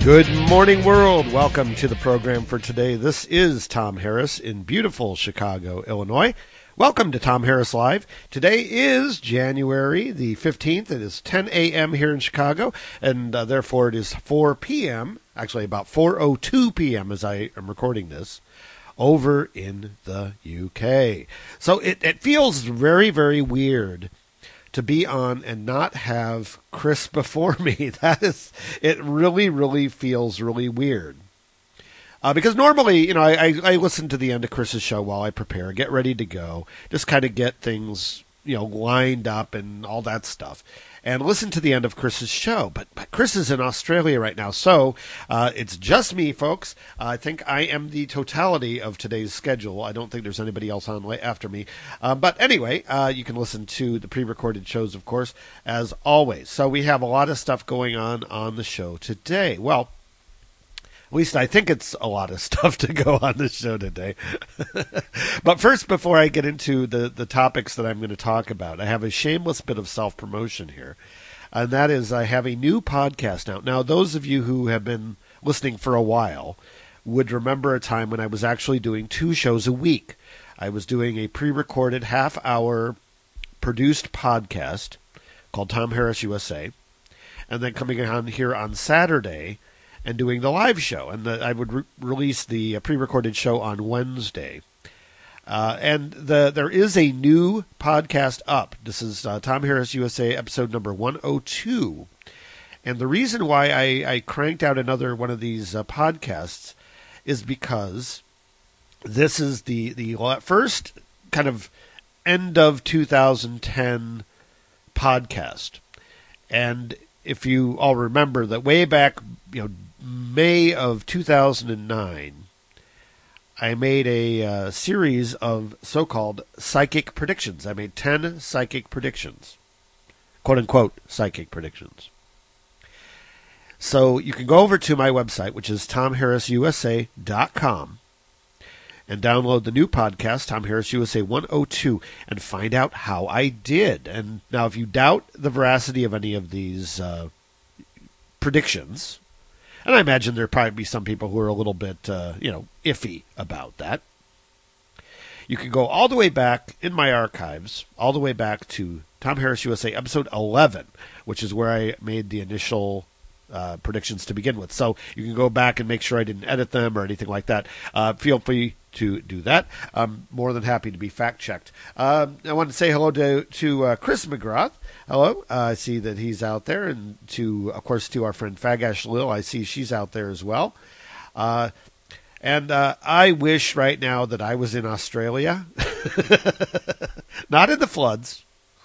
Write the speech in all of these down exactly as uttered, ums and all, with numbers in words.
Good morning, world. Welcome to the program for today. This is Tom Harris in beautiful Chicago, Illinois. Welcome to Tom Harris Live. Today is January the fifteenth. It is ten a.m. here in Chicago, and uh, therefore it is four p.m., actually about four oh two p.m. as I am recording this, over in the U K. So it, it feels very, very weird to be on and not have Chris before me. That is, it really, really feels really weird. Uh, because normally, you know, I, I, I listen to the end of Chris's show while I prepare, get ready to go, just kind of get things, you know, lined up and all that stuff, and listen to the end of Chris's show. But, but Chris is in Australia right now, so uh, it's just me, folks. Uh, I think I am the totality of today's schedule. I don't think there's anybody else on after me. Uh, but anyway, uh, you can listen to the pre-recorded shows, of course, as always. So we have a lot of stuff going on on the show today. Well, at least I think it's a lot of stuff to go on the show today. But first, before I get into the, the topics that I'm going to talk about, I have a shameless bit of self-promotion here. And that is I have a new podcast out. Now, those of you who have been listening for a while would remember a time when I was actually doing two shows a week. I was doing a pre-recorded half-hour produced podcast called Tom Harris U S A, and then coming on here on Saturday and doing the live show. And the, I would re- release the pre-recorded show on Wednesday. Uh, and the there is a new podcast up. This is uh, Tom Harris U S A episode number one oh two. And the reason why I, I cranked out another one of these uh, podcasts is because this is the, the first kind of end of two thousand ten podcast. And if you all remember that way back, you know, May of two thousand nine, I made a uh, series of so-called psychic predictions. I made ten psychic predictions, quote-unquote psychic predictions. So you can go over to my website, which is tom harris u s a dot com, and download the new podcast, Tom Harris U S A one oh two, and find out how I did. And now, if you doubt the veracity of any of these uh, predictions, and I imagine there'll probably be some people who are a little bit, uh, you know, iffy about that, you can go all the way back in my archives, all the way back to Tom Harris U S A episode eleven, which is where I made the initial uh, predictions to begin with. So you can go back and make sure I didn't edit them or anything like that. Uh, feel free to do that. I'm more than happy to be fact-checked. Um, I want to say hello to, to uh, Chris McGrath. Hello. Uh, I see that he's out there. And, to, of course, to our friend Fagash Lil, I see she's out there as well. Uh, and uh, I wish right now that I was in Australia. Not in the floods.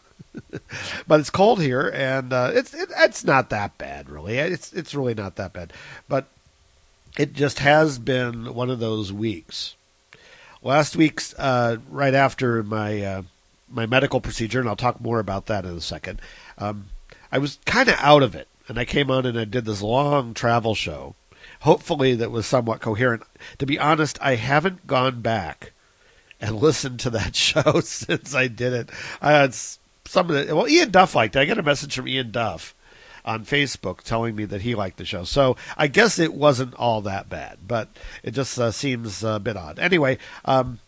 But it's cold here, and uh, it's it, it's not that bad, really. It's, it's really not that bad. But it just has been one of those weeks. Last week's, uh, right after my uh, my medical procedure, and I'll talk more about that in a second, um, I was kind of out of it, and I came on and I did this long travel show, hopefully that was somewhat coherent. To be honest, I haven't gone back and listened to that show since I did it. I had some of the, well, Ian Duff liked it. I got a message from Ian Duff on Facebook telling me that he liked the show. So I guess it wasn't all that bad, but it just uh, seems a bit odd. Anyway, um,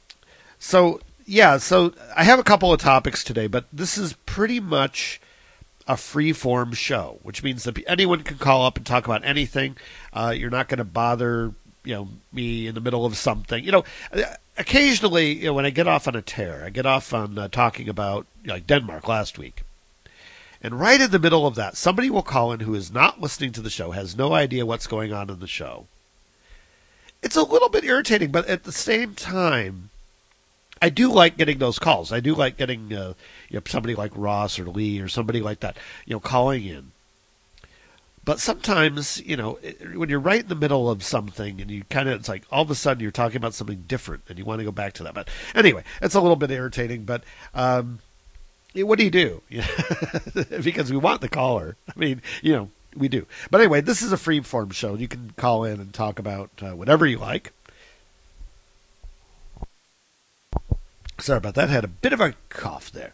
so yeah, so I have a couple of topics today, but this is pretty much a free-form show, which means that anyone can call up and talk about anything. Uh, you're not going to bother, you know, me in the middle of something. You know, occasionally, you know, when I get off on a tear, I get off on uh, talking about, you know, like Denmark last week. And right in the middle of that, somebody will call in who is not listening to the show, has no idea what's going on in the show. It's a little bit irritating, but at the same time, I do like getting those calls. I do like getting uh, you know, somebody like Ross or Lee or somebody like that, you know, calling in. But sometimes, you know, when you're right in the middle of something and you kind of, it's like all of a sudden you're talking about something different and you want to go back to that. But anyway, it's a little bit irritating, but um, what do you do? Because we want the caller. I mean, you know, we do. But anyway, this is a free form show. You can call in and talk about uh, whatever you like. Sorry about that. I had a bit of a cough there.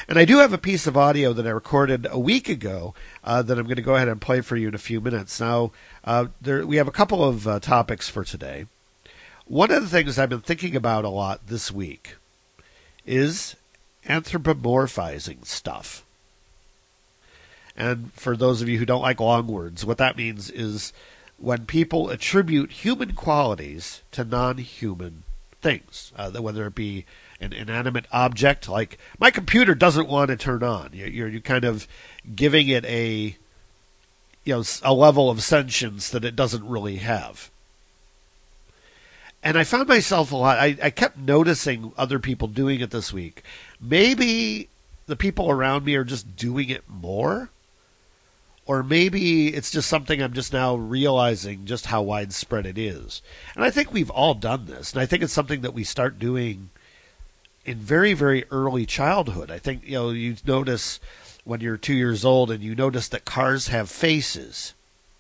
And I do have a piece of audio that I recorded a week ago uh, that I'm going to go ahead and play for you in a few minutes. Now, uh, there, we have a couple of uh, topics for today. One of the things I've been thinking about a lot this week is anthropomorphizing stuff. And for those of you who don't like long words, what that means is when people attribute human qualities to non-human things, uh, whether it be an inanimate object, like my computer doesn't want to turn on. You're, you're kind of giving it a, you know, a level of sentience that it doesn't really have. And I found myself a lot, I, I kept noticing other people doing it this week. Maybe the people around me are just doing it more, or maybe it's just something I'm just now realizing just how widespread it is. And I think we've all done this, and I think it's something that we start doing in very, very early childhood. I think, you know, you notice when you're two years old and you notice that cars have faces.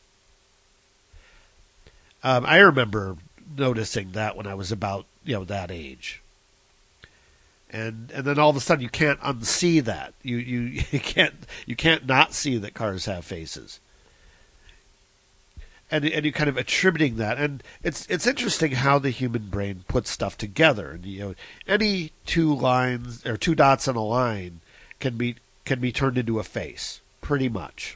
Um, I remember noticing that when I was about, you know, that age. And and then all of a sudden you can't unsee that. You you, you can't you can't not see that cars have faces. And and you're kind of attributing that, and it's it's interesting how the human brain puts stuff together. And you know, any two lines or two dots on a line can be can be turned into a face, pretty much.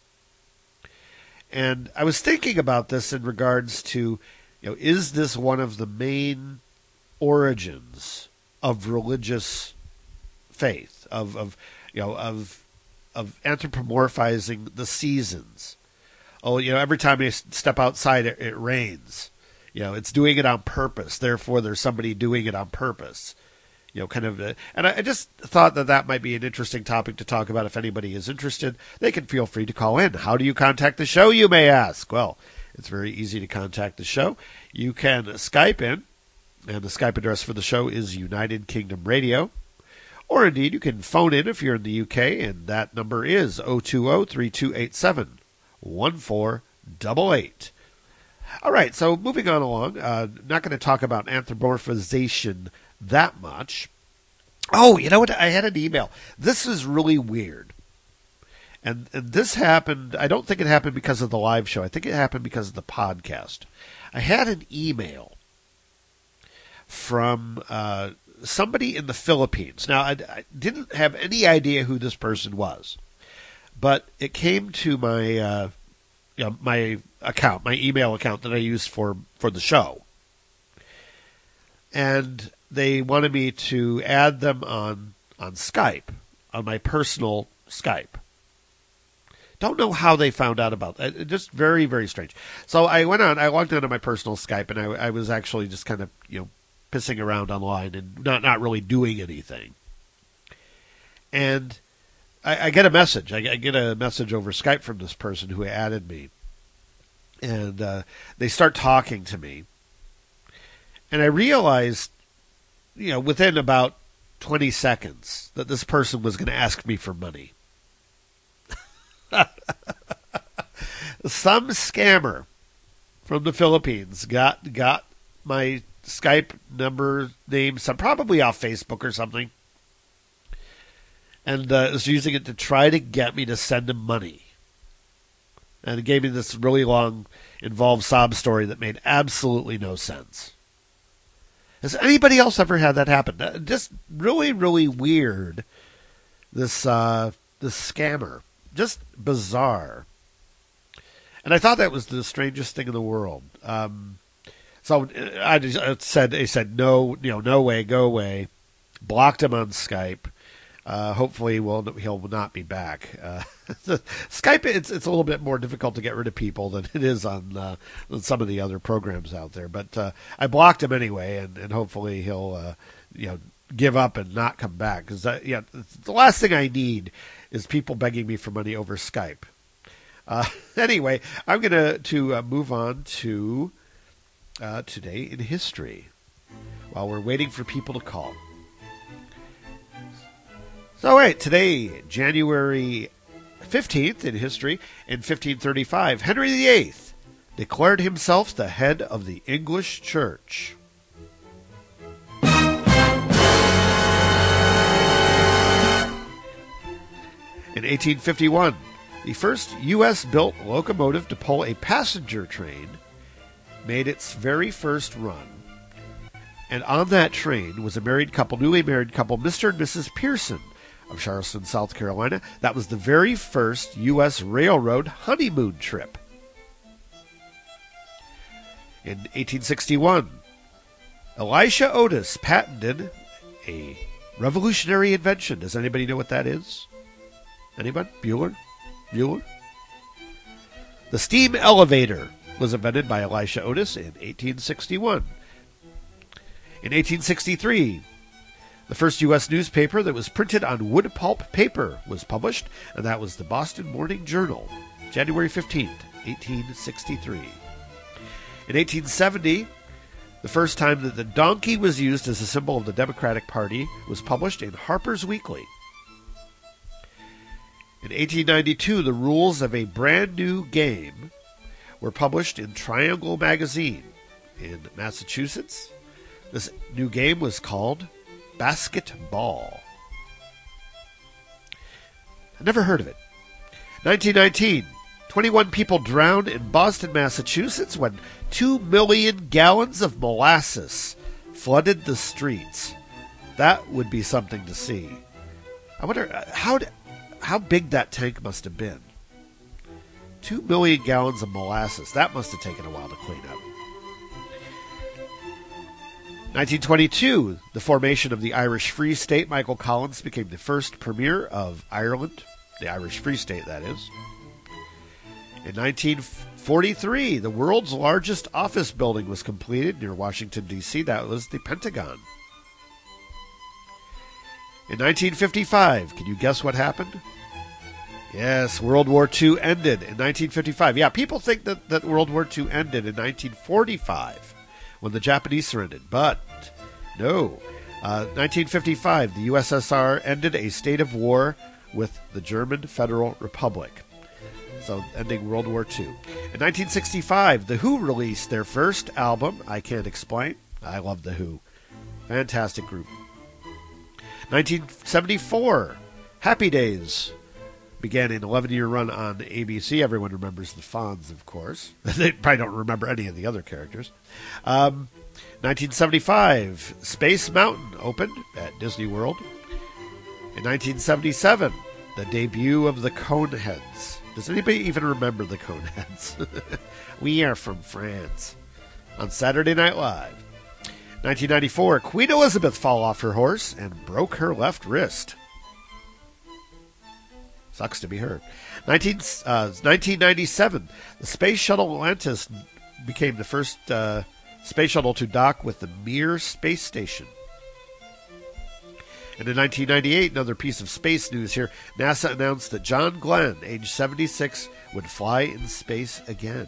And I was thinking about this in regards to, you know, is this one of the main origins of religious faith, of of you know of of anthropomorphizing the seasons? Oh, you know, every time you step outside, it, it rains. You know, it's doing it on purpose. Therefore, there's somebody doing it on purpose. You know, kind of. A, and I, I just thought that that might be an interesting topic to talk about. If anybody is interested, they can feel free to call in. How do you contact the show, you may ask? Well, it's very easy to contact the show. You can Skype in, and the Skype address for the show is United Kingdom Radio. Or indeed, you can phone in if you're in the U K, and that number is zero two zero, three two eight seven, one four eight eight. All right, so moving on along, uh, not going to talk about anthropomorphization that much. Oh, you know what? I had an email. This is really weird. And, and this happened, I don't think it happened because of the live show. I think it happened because of the podcast. I had an email from uh, somebody in the Philippines. Now, I, I didn't have any idea who this person was. But it came to my uh, you know, my account, my email account that I use for, for the show. And they wanted me to add them on, on Skype, on my personal Skype. Don't know how they found out about that. Just very, very strange. So I went on, I logged onto my personal Skype, and I, I was actually just kind of, you know, pissing around online and not, not really doing anything. And I, I get a message. I, I get a message over Skype from this person who added me. And uh, they start talking to me. And I realized, you know, within about twenty seconds that this person was going to ask me for money. Some scammer from the Philippines got got my Skype number, name, some probably off Facebook or something, and uh, was using it to try to get me to send him money. And it gave me this really long, involved sob story that made absolutely no sense. Has anybody else ever had that happen? Uh, just really, really weird. This uh, this scammer, just bizarre. And I thought that was the strangest thing in the world. Um, so I just said, they said no, you know, no way, go away. Blocked him on Skype. Uh, hopefully, we'll, he'll not be back. Uh, Skype, it's it's a little bit more difficult to get rid of people than it is on, uh, on some of the other programs out there. But uh, I blocked him anyway, and, and hopefully he'll uh, you know give up and not come back. Because yeah, the last thing I need is people begging me for money over Skype. Uh, anyway, I'm going to to uh, move on to uh, Today in History while we're waiting for people to call. So, wait, today, January fifteenth in history, in fifteen thirty-five, Henry the Eighth declared himself the head of the English Church. In eighteen fifty-one, the first U S built locomotive to pull a passenger train made its very first run. And on that train was a married couple, newly married couple, Mister and Missus Pearson of Charleston, South Carolina. That was the very first U S railroad honeymoon trip. In eighteen sixty-one, Elisha Otis patented a revolutionary invention. Does anybody know what that is? Anyone? Bueller? Bueller? The steam elevator was invented by Elisha Otis in eighteen sixty-one. In eighteen sixty-three, the first U S newspaper that was printed on wood pulp paper was published, and that was the Boston Morning Journal, January fifteenth, eighteen sixty-three. In eighteen seventy, the first time that the donkey was used as a symbol of the Democratic Party was published in Harper's Weekly. In eighteen ninety-two, the rules of a brand new game were published in Triangle Magazine in Massachusetts. This new game was called Basketball. I never heard of it. nineteen nineteen, twenty-one people drowned in Boston, Massachusetts when two million gallons of molasses flooded the streets. That would be something to see. I wonder how how big that tank must have been. Two million gallons of molasses. That must have taken a while to clean up. nineteen twenty-two, the formation of the Irish Free State. Michael Collins became the first premier of Ireland, the Irish Free State, that is. In nineteen forty-three, the world's largest office building was completed near Washington, D C That was the Pentagon. In nineteen fifty-five, can you guess what happened? Yes, World War Two ended in nineteen fifty-five. Yeah, people think that, that World War Two ended in nineteen forty-five when the Japanese surrendered, but no. Uh, nineteen fifty-five, the U S S R ended a state of war with the German Federal Republic. So, ending World War Two. In nineteen sixty-five, The Who released their first album, I Can't Explain. I love The Who. Fantastic group. nineteen seventy-four, Happy Days began an eleven-year run on A B C. Everyone remembers the Fonz, of course. They probably don't remember any of the other characters. Um, nineteen seventy-five, Space Mountain opened at Disney World. In nineteen seventy-seven, the debut of the Coneheads. Does anybody even remember the Coneheads? We are from France. On Saturday Night Live. nineteen ninety-four, Queen Elizabeth fell off her horse and broke her left wrist. Sucks to be her. nineteen, uh, nineteen ninety-seven, the Space Shuttle Atlantis became the first uh, space shuttle to dock with the Mir space station. And in nineteen ninety-eight, another piece of space news here, NASA announced that John Glenn, age seventy-six, would fly in space again.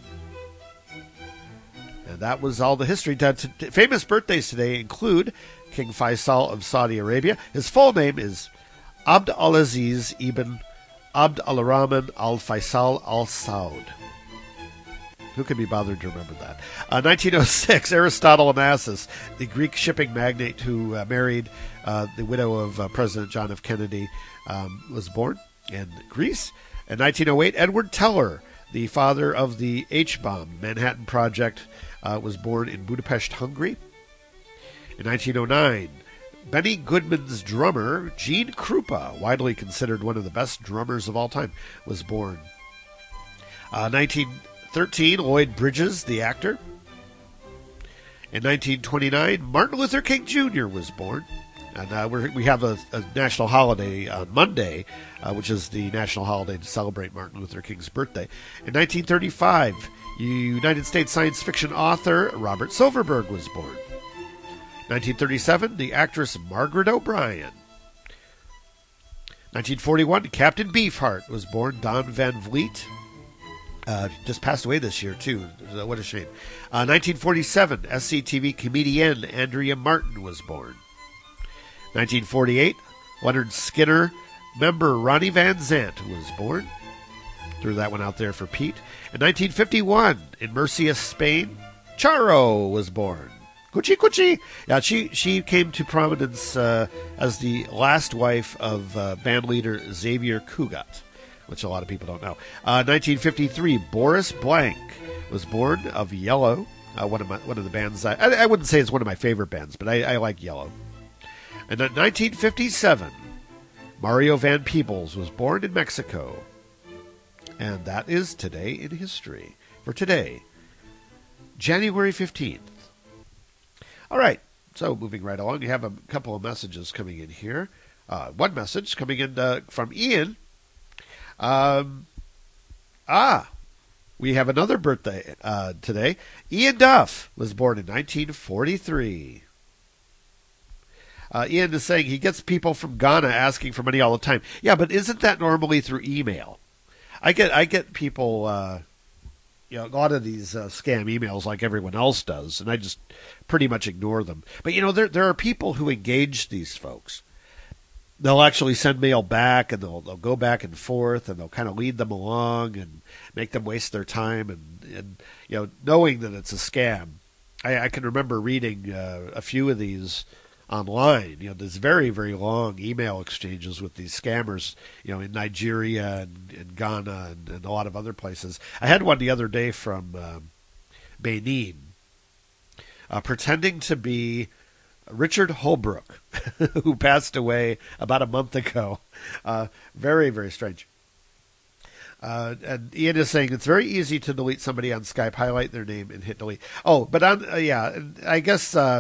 And that was all the history. Famous birthdays today include King Faisal of Saudi Arabia. His full name is Abd al-Aziz ibn Abd al-Rahman al-Faisal al-Saud. Who can be bothered to remember that? Uh, nineteen oh six, Aristotle Onassis, the Greek shipping magnate who uh, married uh, the widow of uh, President John F. Kennedy, um, was born in Greece. In nineteen oh eight, Edward Teller, the father of the H-bomb Manhattan Project, uh, was born in Budapest, Hungary. In nineteen oh nine, Benny Goodman's drummer, Gene Krupa, widely considered one of the best drummers of all time, was born. Uh, nineteen thirteen, Lloyd Bridges, the actor. In nineteen twenty-nine, Martin Luther King Junior was born. And uh, we're, we have a, a national holiday on Monday, uh, which is the national holiday to celebrate Martin Luther King's birthday. In nineteen thirty-five, United States science fiction author Robert Silverberg was born. nineteen thirty-seven, the actress Margaret O'Brien. nineteen forty-one, Captain Beefheart was born. Don Van Vliet. Uh, just passed away this year, too. What a shame. Uh, nineteen forty-seven, S C T V comedian Andrea Martin was born. nineteen forty-eight, Leonard Skinner member Ronnie Van Zant was born. Threw that one out there for Pete. In nineteen fifty-one, in Murcia, Spain, Charo was born. Coochie Coochie. Yeah, she she came to prominence uh, as the last wife of uh, band leader Xavier Cugat, which a lot of people don't know. Uh, nineteen fifty-three, Boris Blank was born of Yellow, uh, one of my one of the bands. I, I wouldn't say it's one of my favorite bands, but I, I like Yellow. And in nineteen fifty-seven, Mario Van Peebles was born in Mexico. And that is Today in History. For today, January fifteenth. All right, so moving right along, you have a couple of messages coming in here. Uh, one message coming in uh, from Ian. Um, ah, we have another birthday uh, today. Ian Duff was born in nineteen forty-three. Uh, Ian is saying he gets people from Ghana asking for money all the time. Yeah, but isn't that normally through email? I get I get people, uh, you know, a lot of these uh, scam emails like everyone else does, and I just pretty much ignore them. But, you know, there there are people who engage these folks. They'll actually send mail back, and they'll they'll go back and forth, and they'll kind of lead them along and make them waste their time, and, and you know, knowing that it's a scam. I, I can remember reading uh, a few of these online. You know, there's very, very long email exchanges with these scammers, you know, in Nigeria and, and Ghana and, and a lot of other places. I had one the other day from um, Benin, uh, pretending to be Richard Holbrook, who passed away about a month ago. Uh, very, very strange. Uh, and Ian is saying it's very easy to delete somebody on Skype, highlight their name, and hit delete. Oh, but on, uh, yeah, I guess... Uh,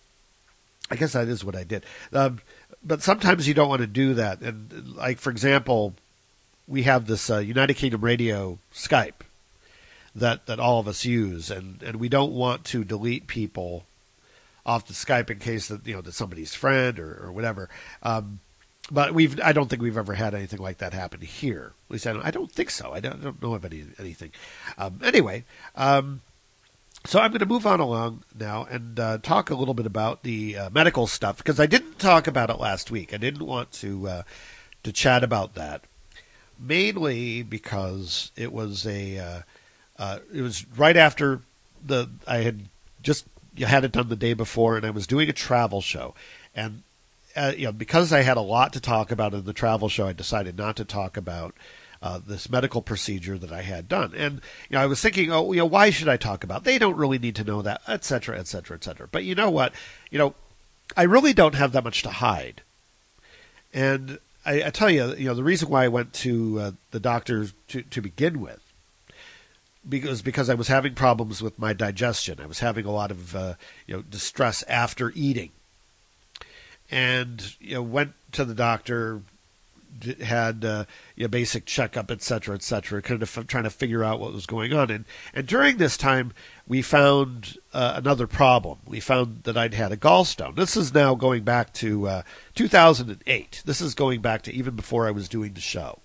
I guess that is what I did. Um, but sometimes you don't want to do that. And like, for example, we have this uh, United Kingdom Radio Skype that, that all of us use, and, and we don't want to delete people off the Skype in case that, you know, that somebody's friend or, or whatever. Um, but we've I don't think we've ever had anything like that happen here. At least I don't, I don't think so. I don't, I don't know of any anything. Um, anyway. Um, So I'm going to move on along now and uh, talk a little bit about the uh, medical stuff, because I didn't talk about it last week. I didn't want to uh, to chat about that, mainly because it was a uh, uh, it was right after the I had just had it done the day before, and I was doing a travel show, and uh, you know, because I had a lot to talk about in the travel show, I decided not to talk about Uh, this medical procedure that I had done. And, you know, I was thinking, oh, you know, why should I talk about it? They don't really need to know that, et cetera, et cetera, et cetera. But you know what? You know, I really don't have that much to hide. And I, I tell you, you know, the reason why I went to uh, the doctor to, to begin with, because because I was having problems with my digestion. I was having a lot of, uh, you know, distress after eating. And, you know, went to the doctor, had uh, you know, basic checkup, et cetera, et cetera, kind of f- trying to figure out what was going on. And, and during this time, we found uh, another problem. We found that I'd had a gallstone. This is now going back to uh, two thousand eight. This is going back to even before I was doing the show.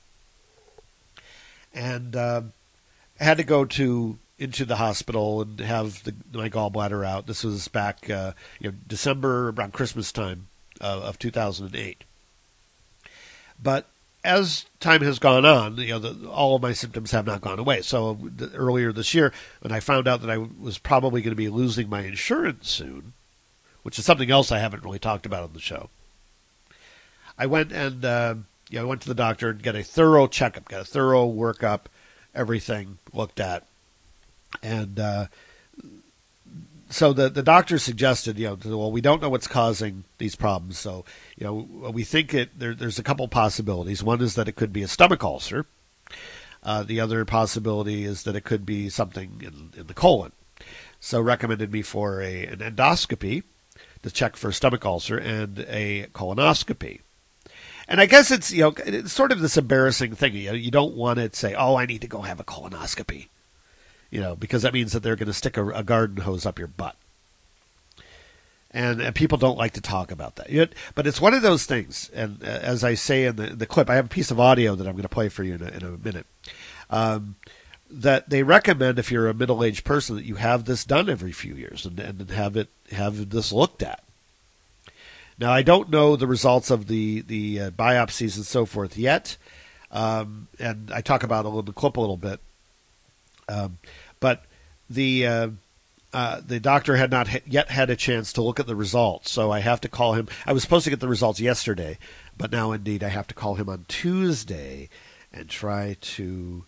And uh, I had to go to into the hospital and have the, my gallbladder out. This was back uh, you know, December, around Christmas time uh, of two thousand eight. But as time has gone on, you know, the, all of my symptoms have not gone away. So the, earlier this year, when I found out that I was probably going to be losing my insurance soon, which is something else I haven't really talked about on the show, I went and uh, you know, I went to the doctor and got a thorough checkup, got a thorough workup, everything looked at, and uh, so the the doctor suggested, you know, well, we don't know what's causing these problems, so you know, we think it. There, there's a couple possibilities. One is that it could be a stomach ulcer. Uh, the other possibility is that it could be something in, in the colon. So recommended me for a an endoscopy to check for a stomach ulcer and a colonoscopy. And I guess it's, you know, it's sort of this embarrassing thing. You know, you don't want to say, oh, I need to go have a colonoscopy. You know, because that means that they're going to stick a, a garden hose up your butt. And, and people don't like to talk about that. You know, but it's one of those things, and uh, as I say in the, the clip, I have a piece of audio that I'm going to play for you in a, in a minute, um, that they recommend if you're a middle-aged person that you have this done every few years and, and have it have this looked at. Now, I don't know the results of the, the uh, biopsies and so forth yet, um, and I talk about it in the clip a little bit. Um, but the uh, uh, the doctor had not ha- yet had a chance to look at the results, so I have to call him. I was supposed to get the results yesterday, but now indeed I have to call him on Tuesday and try to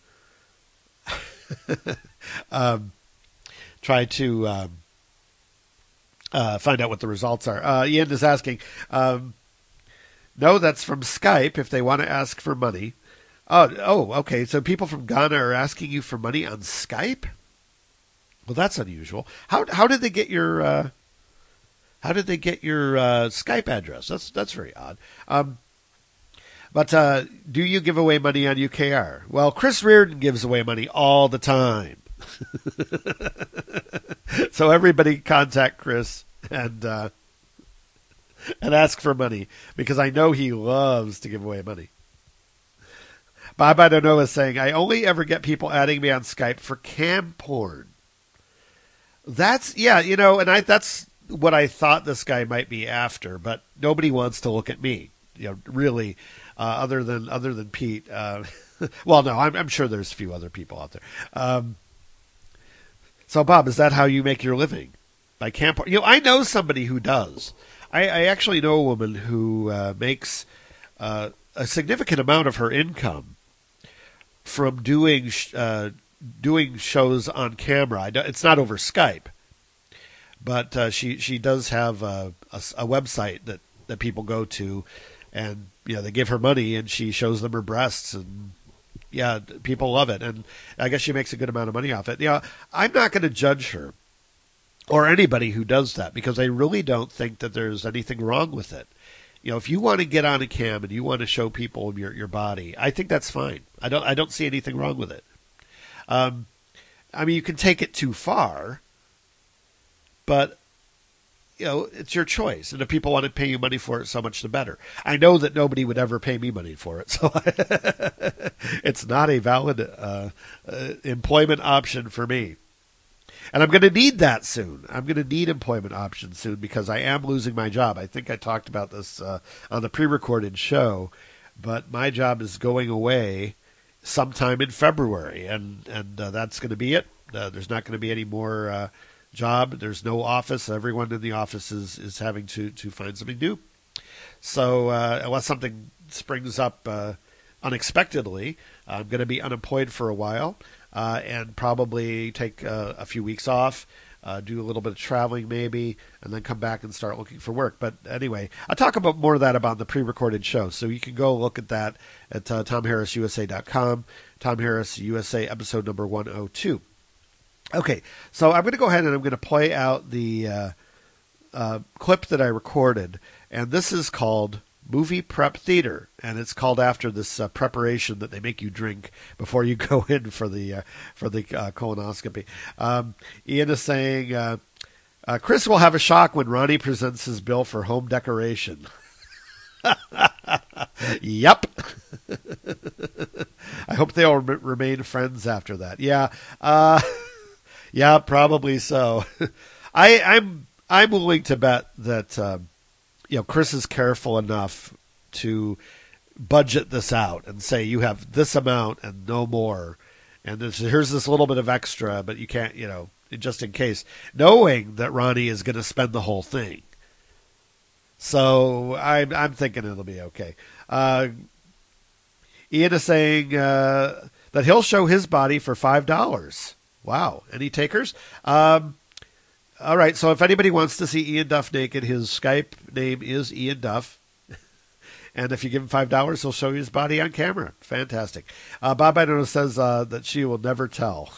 um, try to um, uh, find out what the results are. Uh, Ian is asking, um, no, that's from Skype if they want to ask for money. Oh, oh, okay. So people from Ghana are asking you for money on Skype? Well, that's unusual. How how did they get your uh, how did they get your uh, Skype address? That's that's very odd. Um, but uh, do you give away money on U K R? Well, Chris Reardon gives away money all the time. So everybody contact Chris and uh, and ask for money because I know he loves to give away money. Bob I don't know is saying, I only ever get people adding me on Skype for cam porn. That's, yeah, you know, and I that's what I thought this guy might be after, but nobody wants to look at me, you know, really, uh, other than other than Pete. Uh, well, no, I'm, I'm sure there's a few other people out there. Um, so, Bob, is that how you make your living? By cam porn? You know, I know somebody who does. I, I actually know a woman who uh, makes uh, a significant amount of her income from doing uh, doing shows on camera. It's not over Skype, but uh, she she does have a, a, a website that, that people go to, and you know they give her money and she shows them her breasts, and yeah, people love it, and I guess she makes a good amount of money off it. Yeah, I'm not going to judge her or anybody who does that because I really don't think that there's anything wrong with it. You know, if you want to get on a cam and you want to show people your your body, I think that's fine. I don't I don't see anything wrong with it. Um, I mean, you can take it too far, but you know, it's your choice. And if people want to pay you money for it, so much the better. I know that nobody would ever pay me money for it, so it's not a valid uh, uh, employment option for me. And I'm going to need that soon. I'm going to need employment options soon because I am losing my job. I think I talked about this uh, on the pre-recorded show, but my job is going away sometime in February, and, and uh, that's going to be it. Uh, there's not going to be any more uh, job. There's no office. Everyone in the office is, is having to, to find something new. So uh, unless something springs up uh, unexpectedly, I'm going to be unemployed for a while. Uh, and probably take uh, a few weeks off, uh, do a little bit of traveling maybe, and then come back and start looking for work. But anyway, I'll talk about more of that about the pre-recorded show. So you can go look at that at uh, tom harris u s a dot com, Tom Harris U S A episode number one oh two. Okay, so I'm going to go ahead and I'm going to play out the uh, uh, clip that I recorded, and this is called Movie Prep Theater, and it's called after this uh, preparation that they make you drink before you go in for the uh, for the uh, colonoscopy. Um, Ian is saying, uh, uh, Chris will have a shock when Ronnie presents his bill for home decoration. Yep. I hope they'll re- remain friends after that. Yeah, uh, yeah, probably so. I, I'm I'm willing to bet that. Um, You know, Chris is careful enough to budget this out and say you have this amount and no more, and this, here's this little bit of extra, but you can't, you know, just in case, knowing that Ronnie is going to spend the whole thing. So I'm I'm thinking it'll be okay. Uh, Ian is saying uh, that he'll show his body for five dollars. Wow, any takers? Um, All right, so if anybody wants to see Ian Duff naked, his Skype name is Ian Duff. And if you give him five dollars, he'll show you his body on camera. Fantastic. Uh, Bob I don't know says uh, that she will never tell.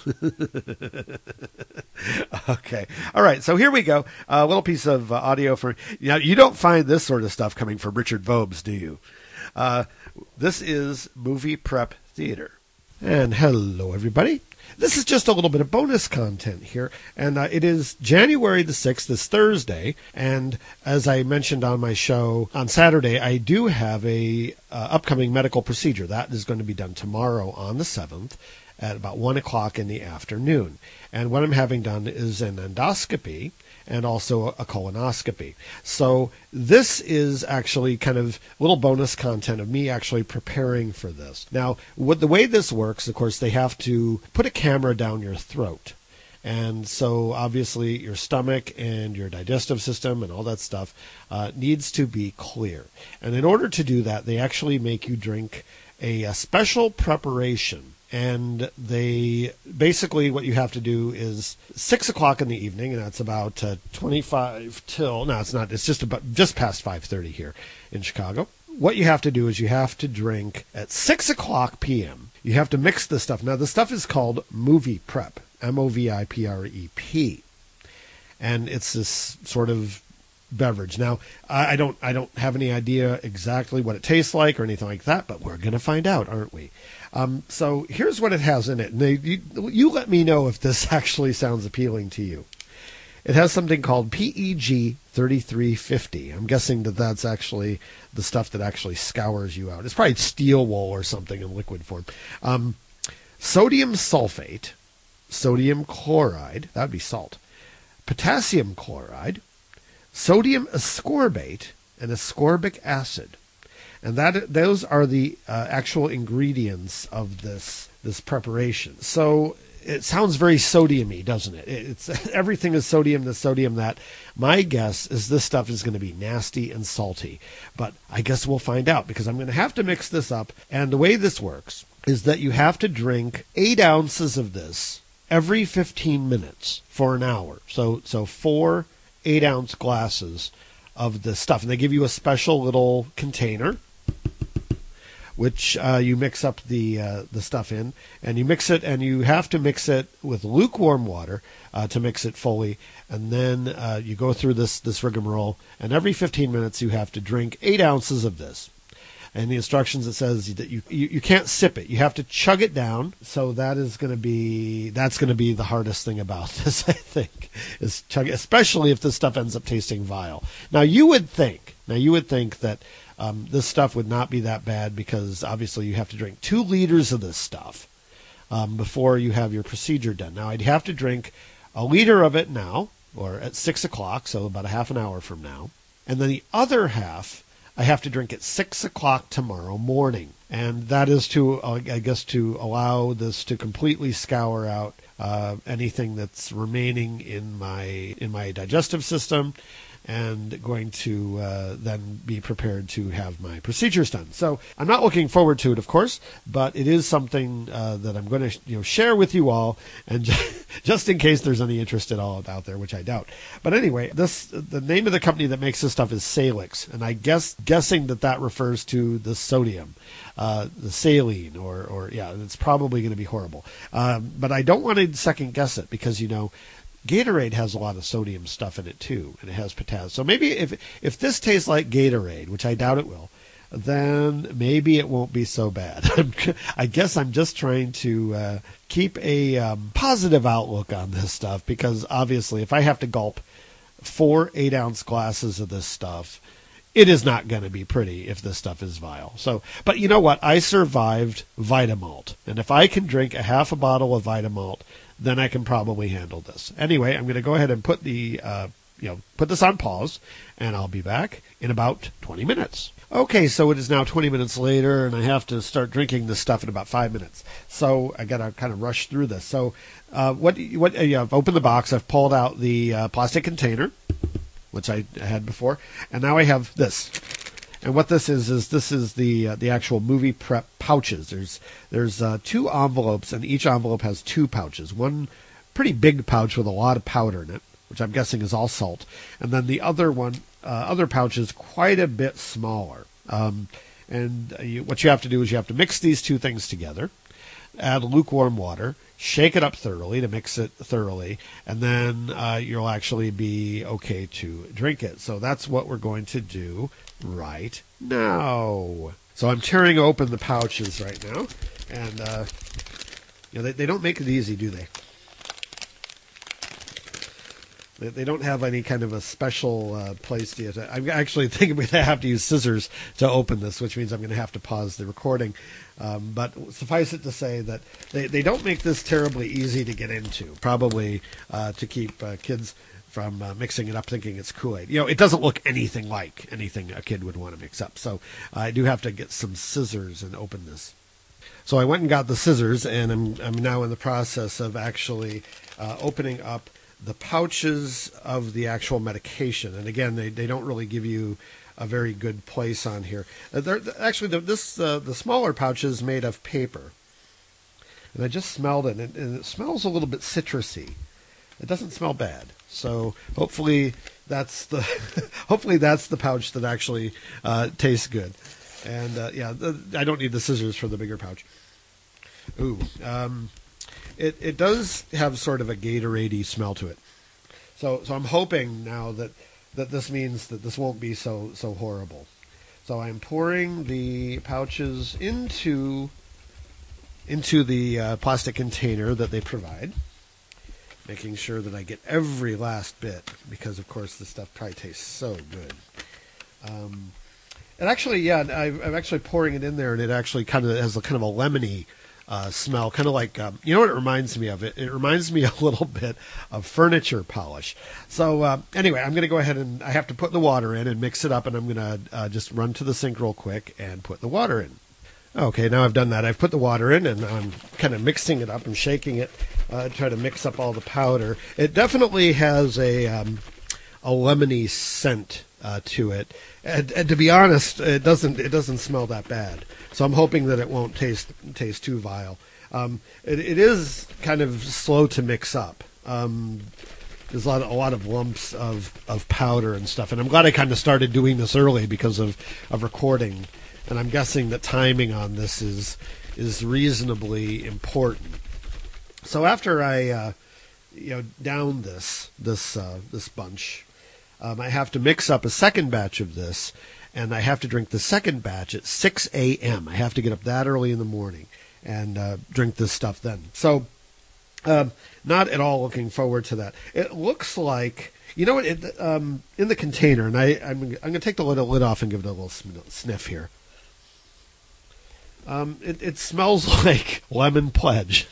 Okay. All right, so here we go. A little piece of uh, audio for... You know, you don't find this sort of stuff coming from Richard Vobes, do you? Uh, this is Movie Prep Theater. And hello, everybody. This is just a little bit of bonus content here, and uh, it is January the sixth, this Thursday, and as I mentioned on my show on Saturday, I do have a uh, upcoming medical procedure. That is going to be done tomorrow on the seventh at about one o'clock in the afternoon, and what I'm having done is an endoscopy and also a colonoscopy. So this is actually kind of a little bonus content of me actually preparing for this. Now, what the way this works, of course, they have to put a camera down your throat. And so obviously your stomach and your digestive system and all that stuff uh, needs to be clear. And in order to do that, they actually make you drink a, a special preparation. And they basically what you have to do is six o'clock in the evening, and that's about uh, twenty-five till, no, it's not, it's just about just past five thirty here in Chicago. What you have to do is you have to drink at six o'clock p.m. You have to mix this stuff. Now, the stuff is called Movie Prep, M O V I P R E P. And it's this sort of beverage. Now, I I don't I don't have any idea exactly what it tastes like or anything like that, but we're going to find out, aren't we? Um, so here's what it has in it. And they, you, you let me know if this actually sounds appealing to you. It has something called P E G thirty-three fifty. I'm guessing that that's actually the stuff that actually scours you out. It's probably steel wool or something in liquid form. Um, sodium sulfate, sodium chloride, that would be salt, potassium chloride, sodium ascorbate, and ascorbic acid. And that those are the uh, actual ingredients of this this preparation. So it sounds very sodium-y, doesn't it? It's everything is sodium, this, sodium, that. My guess is this stuff is going to be nasty and salty. But I guess we'll find out, because I'm going to have to mix this up. And the way this works is that you have to drink eight ounces of this every fifteen minutes for an hour. So so four eight-ounce glasses of this stuff. And they give you a special little container, which uh, you mix up the uh, the stuff in, and you mix it, and you have to mix it with lukewarm water uh, to mix it fully, and then uh, you go through this this rigmarole, and every fifteen minutes you have to drink eight ounces of this. And the instructions, it says that you, you, you can't sip it. You have to chug it down. So that is going to be that's going to be the hardest thing about this, I think, is chug, especially if this stuff ends up tasting vile. Now you would think, now you would think that um, this stuff would not be that bad, because obviously you have to drink two liters of this stuff um, before you have your procedure done. Now I'd have to drink a liter of it now, or at six o'clock, so about a half an hour from now, and then the other half I have to drink at six o'clock tomorrow morning. And that is to, uh, I guess, to allow this to completely scour out uh, anything that's remaining in my in my digestive system, and going to uh, then be prepared to have my procedures done. So I'm not looking forward to it, of course, but it is something uh, that I'm going to you know share with you all, and just in case there's any interest at all out there, which I doubt. But anyway, this the name of the company that makes this stuff is Salix, and I guess guessing that that refers to the sodium, uh, the saline, or or yeah, it's probably going to be horrible. Um, but I don't want to second guess it, because you know. Gatorade has a lot of sodium stuff in it too, and it has potassium. So maybe if if this tastes like Gatorade, which I doubt it will, then maybe it won't be so bad. I guess I'm just trying to uh, keep a um, positive outlook on this stuff, because obviously if I have to gulp four eight-ounce glasses of this stuff, it is not going to be pretty if this stuff is vile. So, but you know what? I survived Vitamalt, and if I can drink a half a bottle of Vitamalt, then I can probably handle this. Anyway, I'm going to go ahead and put the uh, you know put this on pause, and I'll be back in about twenty minutes. Okay, so it is now twenty minutes later, and I have to start drinking this stuff in about five minutes. So I got to kind of rush through this. So uh, what what uh, yeah, I've opened the box. I've pulled out the uh, plastic container, which I had before, and now I have this. And what this is is this is the uh, the actual movie prep pouches. There's there's uh, two envelopes, and each envelope has two pouches. One pretty big pouch with a lot of powder in it, which I'm guessing is all salt, and then the other one, uh, other pouch is quite a bit smaller. Um, and you, what you have to do is you have to mix these two things together, add lukewarm water, shake it up thoroughly to mix it thoroughly, and then uh, you'll actually be okay to drink it. So that's what we're going to do right now. So I'm tearing open the pouches right now, and uh, you know they, they don't make it easy, do they? They, they don't have any kind of a special uh, place to. To I'm actually thinking I'm going to have to use scissors to open this, which means I'm going to have to pause the recording. Um, but suffice it to say that they, they don't make this terribly easy to get into, probably uh, to keep uh, kids from uh, mixing it up thinking it's Kool-Aid. You know, it doesn't look anything like anything a kid would want to mix up. So uh, I do have to get some scissors and open this. So I went and got the scissors, and I'm, I'm now in the process of actually uh, opening up the pouches of the actual medication. And again, they, they don't really give you a very good place on here. Uh, they're, actually, the, this uh, the smaller pouch is made of paper. And I just smelled it, and it, and it smells a little bit citrusy. It doesn't smell bad. So hopefully that's the hopefully that's the pouch that actually uh, tastes good. And uh, yeah, the, I don't need the scissors for the bigger pouch. Ooh, um, it it does have sort of a Gatorade-y smell to it. So so I'm hoping now that, that this means that this won't be so so horrible. So I'm pouring the pouches into into the uh, plastic container that they provide, making sure that I get every last bit, because of course this stuff probably tastes so good. Um, and actually, yeah, I, I'm actually pouring it in there, and it actually kind of has a kind of a lemony uh, smell, kind of like, um, you know what it reminds me of? It, it reminds me a little bit of furniture polish. So uh, anyway, I'm going to go ahead and I have to put the water in and mix it up, and I'm going to uh, just run to the sink real quick and put the water in. Okay, now I've done that. I've put the water in, and I'm kind of mixing it up and shaking it, uh, try to mix up all the powder. It definitely has a um, a lemony scent uh, to it, and, and to be honest, it doesn't it doesn't smell that bad. So I'm hoping that it won't taste taste too vile. Um, it, it is kind of slow to mix up. Um, there's a lot of, a lot of lumps of, of powder and stuff, and I'm glad I kind of started doing this early because of, of recording. And I'm guessing that timing on this is is reasonably important. So after I, uh, you know, down this this uh, this bunch, um, I have to mix up a second batch of this, and I have to drink the second batch at six a.m. I have to get up that early in the morning and uh, drink this stuff then. So, um, not at all looking forward to that. It looks like, you know what, it, um, in the container, and I I'm, I'm going to take the lid, lid off and give it a little sniff here. Um, it, it smells like Lemon Pledge.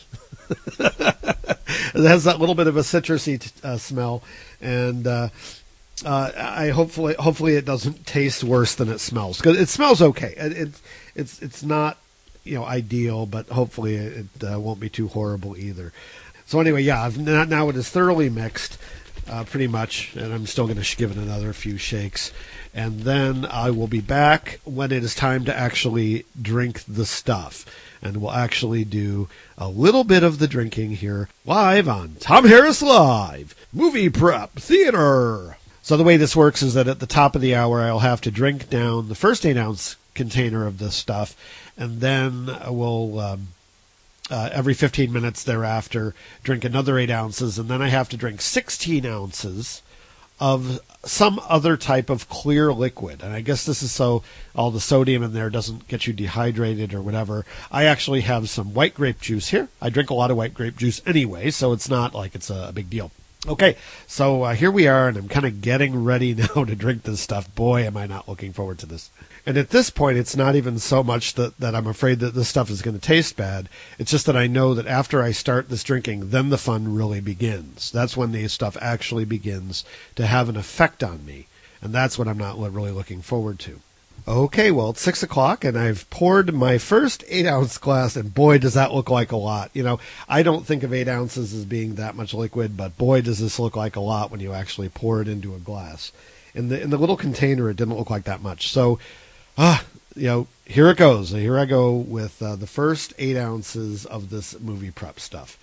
It has that little bit of a citrusy t- uh, smell, and uh, uh, I hopefully hopefully it doesn't taste worse than it smells, because it smells okay. It, it, it's it's not, you know, ideal, but hopefully it uh, won't be too horrible either. So anyway, yeah, I've, now it is thoroughly mixed, uh, pretty much, and I'm still going to give it another few shakes. And then I will be back when it is time to actually drink the stuff. And we'll actually do a little bit of the drinking here live on Tom Harris Live, Movie Prep Theater. So the way this works is that at the top of the hour, I'll have to drink down the first eight ounce container of this stuff. And then we'll, um, uh, every fifteen minutes thereafter, drink another eight ounces. And then I have to drink sixteen ounces of some other type of clear liquid. And I guess this is so all the sodium in there doesn't get you dehydrated or whatever. I actually have some white grape juice here. I drink a lot of white grape juice anyway, so it's not like it's a big deal. Okay, so uh, here we are, and I'm kind of getting ready now to drink this stuff. Boy, am I not looking forward to this. And at this point, it's not even so much that, that I'm afraid that this stuff is going to taste bad. It's just that I know that after I start this drinking, then the fun really begins. That's when the stuff actually begins to have an effect on me. And that's what I'm not really looking forward to. Okay, well, it's six o'clock, and I've poured my first eight-ounce glass, and boy, does that look like a lot. You know, I don't think of eight ounces as being that much liquid, but boy, does this look like a lot when you actually pour it into a glass. In the in the little container, it didn't look like that much. So, ah, you know, here it goes. Here I go with uh, the first eight ounces of this movie prep stuff.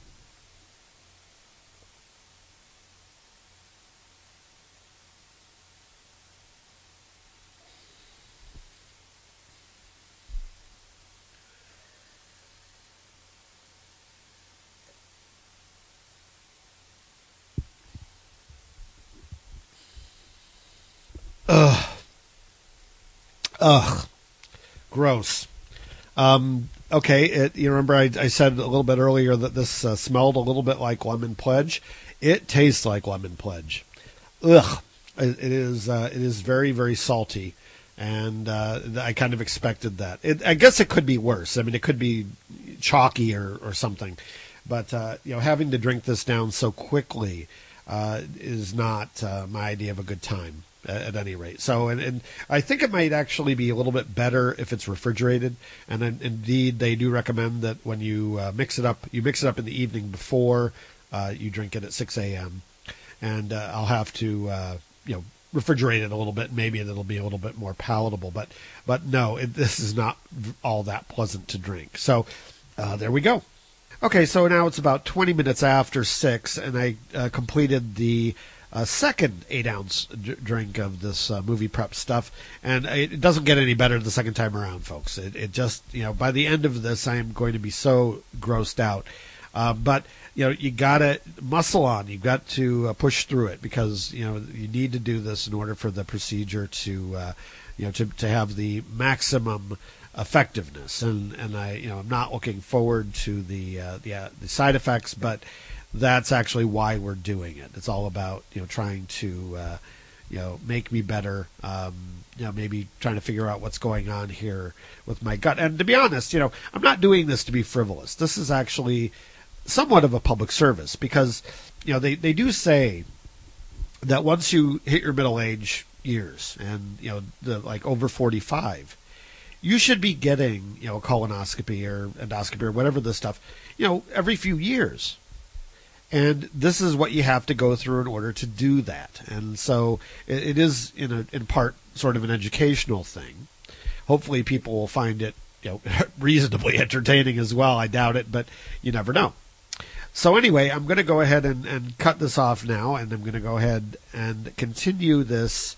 Ugh. Ugh. Gross. Um, okay, it, you remember I, I said a little bit earlier that this uh, smelled a little bit like Lemon Pledge. It tastes like Lemon Pledge. Ugh. It, it is uh, it is very, very salty, and uh, I kind of expected that. It, I guess it could be worse. I mean, it could be chalky or, or something. But, uh, you know, having to drink this down so quickly uh, is not uh, my idea of a good time. at, at any rate. So, and, and I think it might actually be a little bit better if it's refrigerated. And then, indeed, they do recommend that when you uh, mix it up, you mix it up in the evening before uh, you drink it at six a.m. And uh, I'll have to, uh, you know, refrigerate it a little bit. Maybe it'll be a little bit more palatable. But, but no, it, this is not all that pleasant to drink. So uh, there we go. Okay, so now it's about twenty minutes after six, and I uh, completed the uh, second eight-ounce d- drink of this uh, movie prep stuff, and it doesn't get any better the second time around, folks. It, it just, you know, by the end of this, I'm going to be so grossed out. Uh, but, you know, you got to muscle on. You've got to uh, push through it because, you know, you need to do this in order for the procedure to, uh, you know, to, to have the maximum effectiveness. And, and I, you know, I'm not looking forward to the, uh, the, uh, the side effects, but that's actually why we're doing it. It's all about, you know, trying to, uh, you know, make me better, um, you know, maybe trying to figure out what's going on here with my gut. And to be honest, you know, I'm not doing this to be frivolous. This is actually somewhat of a public service because, you know, they, they do say that once you hit your middle age years and, you know, the, like over forty-five, you should be getting, you know, a colonoscopy or endoscopy or whatever this stuff, you know, every few years. And this is what you have to go through in order to do that. And so it, it is, in a, in part, sort of an educational thing. Hopefully people will find it, you know, reasonably entertaining as well. I doubt it, but you never know. So anyway, I'm going to go ahead and, and cut this off now, and I'm going to go ahead and continue this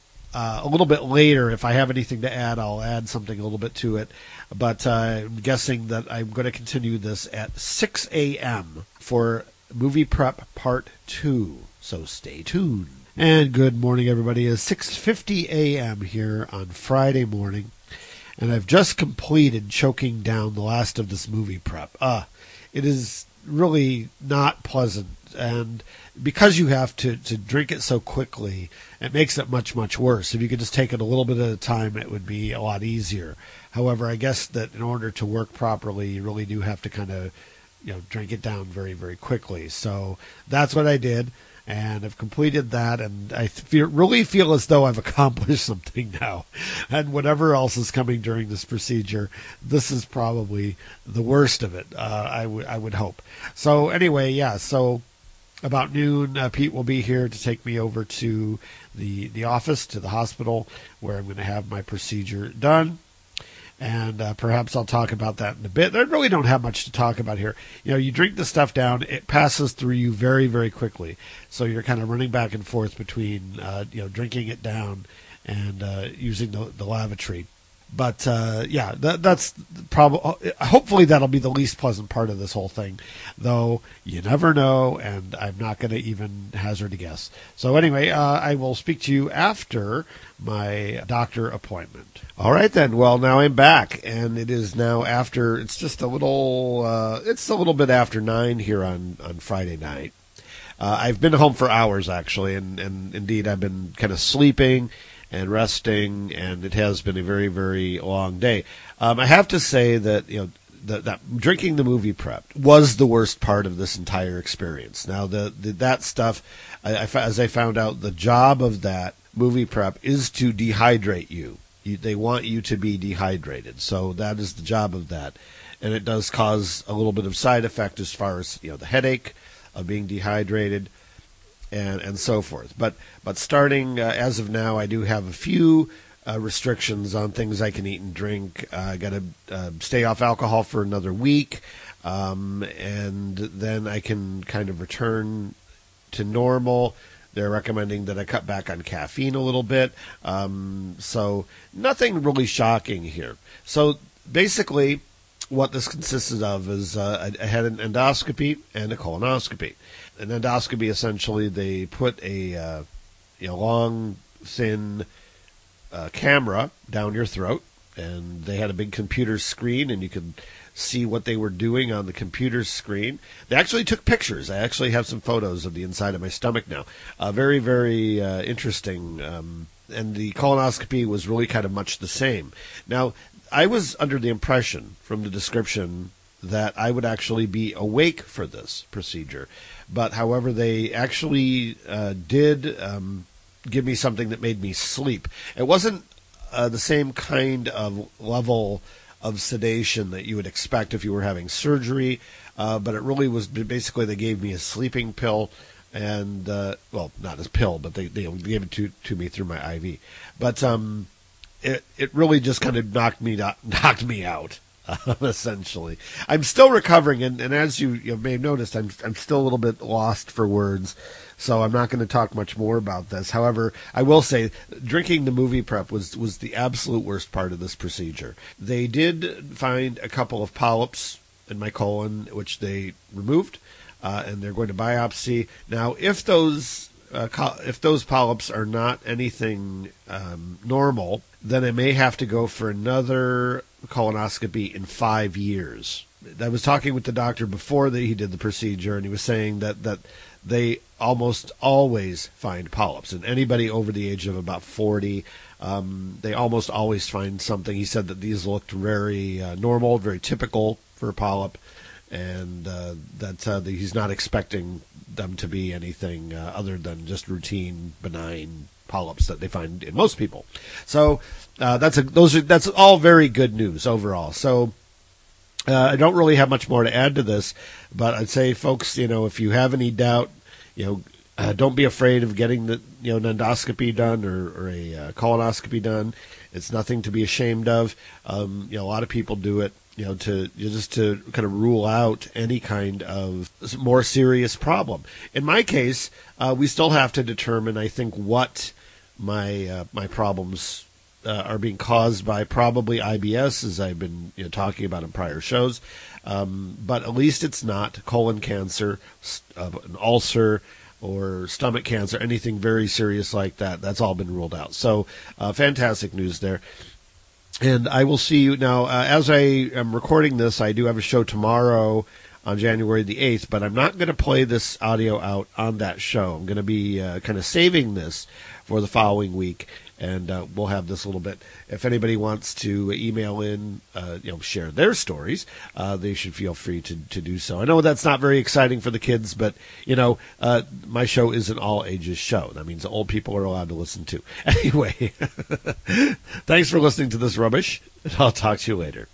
uh, a little bit later. If I have anything to add, I'll add something a little bit to it. But uh, I'm guessing that I'm going to continue this at six a.m. for Movie Prep Part two. So stay tuned. And good morning, everybody. It's six fifty a.m. here on Friday morning, and I've just completed choking down the last of this movie prep. Uh, it is really not pleasant, and because you have to, to drink it so quickly, it makes it much, much worse. If you could just take it a little bit at a time, it would be a lot easier. However, I guess that in order to work properly, you really do have to kind of, you know, drink it down very, very quickly. So that's what I did, and I've completed that, and I feel, really feel as though I've accomplished something now. And whatever else is coming during this procedure, this is probably the worst of it, uh, I, w- I would hope. So anyway, yeah, so about noon, uh, Pete will be here to take me over to the, the office, to the hospital, where I'm going to have my procedure done. And uh, perhaps I'll talk about that in a bit. I really don't have much to talk about here. You know, you drink the stuff down, it passes through you very, very quickly. So you're kind of running back and forth between, uh, you know, drinking it down and uh, using the, the lavatory. But, uh, yeah, that, that's probably, hopefully that'll be the least pleasant part of this whole thing, though you never know, and I'm not going to even hazard a guess. So anyway, uh, I will speak to you after my doctor appointment. All right then, well, now I'm back, and it is now after, it's just a little, uh, it's a little bit after nine here on, on Friday night. Uh, I've been home for hours, actually, and, and indeed I've been kind of sleeping and resting, and it has been a very, very long day. Um, I have to say that, you know, that, that drinking the movie prep was the worst part of this entire experience. Now, the, the that stuff, I, I, as I found out, the job of that movie prep is to dehydrate you. you. They want you to be dehydrated, so that is the job of that. And it does cause a little bit of side effect as far as, you know, the headache of being dehydrated, and and so forth. But but starting uh, as of now, I do have a few uh, restrictions on things I can eat and drink. Uh, I got to uh, stay off alcohol for another week, um, and then I can kind of return to normal. They're recommending that I cut back on caffeine a little bit. Um, so nothing really shocking here. So basically, what this consisted of is uh, I, I had an endoscopy and a colonoscopy. An endoscopy, essentially, they put a, uh, a long, thin uh, camera down your throat, and they had a big computer screen, and you could see what they were doing on the computer screen. They actually took pictures. I actually have some photos of the inside of my stomach now. Uh, very, very uh, interesting. Um, and the colonoscopy was really kind of much the same. Now, I was under the impression from the description that I would actually be awake for this procedure. But, however, they actually uh, did, um, give me something that made me sleep. It wasn't uh, the same kind of level of sedation that you would expect if you were having surgery, uh, but it really was basically they gave me a sleeping pill, and uh, well, not as pill, but they, they gave it to to me through my I V. But um, it it really just kind of knocked me knocked me out. Uh, essentially, I'm still recovering, and, and as you, you may have noticed, I'm I'm still a little bit lost for words, so I'm not going to talk much more about this. However, I will say, drinking the movie prep was was the absolute worst part of this procedure. They did find a couple of polyps in my colon, which they removed, uh, and they're going to biopsy now. If those uh, if those polyps are not anything um, normal, then I may have to go for another colonoscopy in five years. I was talking with the doctor before that he did the procedure, and he was saying that, that they almost always find polyps. And anybody over the age of about forty, um, they almost always find something. He said that these looked very uh, normal, very typical for a polyp, and uh, that uh, he's not expecting them to be anything uh, other than just routine, benign polyps that they find in most people. So uh, that's a those are that's all very good news overall. So uh, I don't really have much more to add to this, but I'd say, folks, you know, if you have any doubt, you know, uh, don't be afraid of getting the you know an endoscopy done or, or a uh, colonoscopy done. It's nothing to be ashamed of. Um, you know, a lot of people do it, you know, to just to kind of rule out any kind of more serious problem. In my case, uh, we still have to determine, I think, what my uh, my problems uh, are being caused by. Probably I B S, as I've been you know, talking about in prior shows. Um, but at least it's not colon cancer, uh, an ulcer, or stomach cancer, anything very serious like that. That's all been ruled out. So uh, fantastic news there. And I will see you now. Uh, as I am recording this, I do have a show tomorrow on January the eighth, but I'm not going to play this audio out on that show. I'm going to be uh, kind of saving this for the following week, and uh, we'll have this a little bit. If anybody wants to email in, uh, you know, share their stories, uh, they should feel free to, to do so. I know that's not very exciting for the kids, but, you know, uh, my show is an all-ages show. That means old people are allowed to listen too. Anyway, thanks for listening to this rubbish, and I'll talk to you later.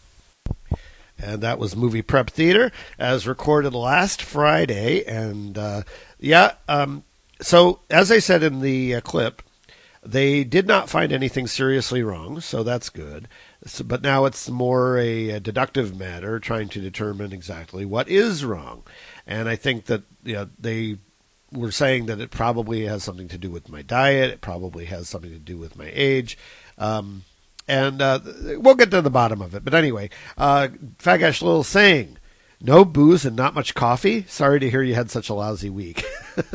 And that was Movie Prep Theater, as recorded last Friday. And, uh, yeah, um, so as I said in the uh, clip, they did not find anything seriously wrong, so that's good. So, but now it's more a, a deductive matter, trying to determine exactly what is wrong. And I think that you know, they were saying that it probably has something to do with my diet. It probably has something to do with my age. Um, and uh, we'll get to the bottom of it. But anyway, uh, Fagash Little saying, no booze and not much coffee? Sorry to hear you had such a lousy week.